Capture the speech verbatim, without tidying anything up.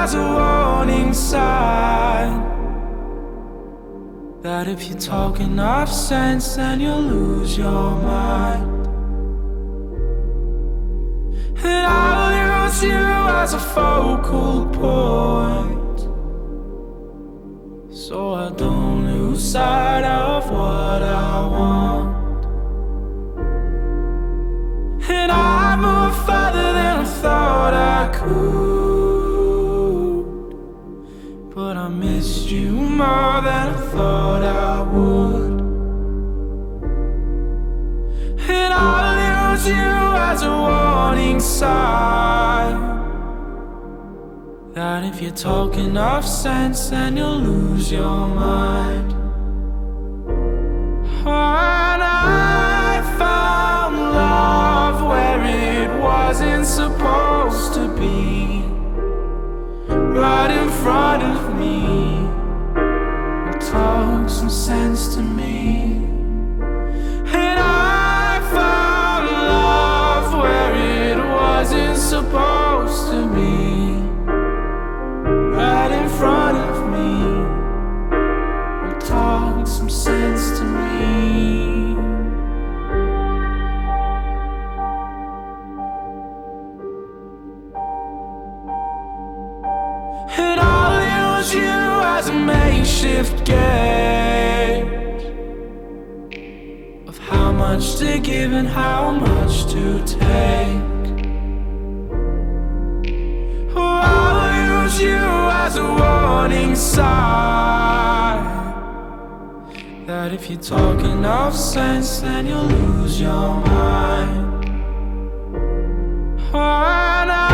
as a warning sign that if you talk enough sense, then you'll lose your mind. And I'll use you as a focal point, so I don't lose sight of what I want. And I move farther than I thought I could, but I missed you more than I thought I would. And I'll use you as a warning sign that if you talk enough sense, then you'll lose your mind. And I found love where it wasn't supposed to be, right in front of me. Talk some sense to me. And I found love where it wasn't supposed to be, right in front of me. Talk some sense to me. And I'll use you as a makeshift gauge of how much to give and how much to take. Oh, I'll use you as a warning sign that if you talk enough sense, then you'll lose your mind. Oh, and I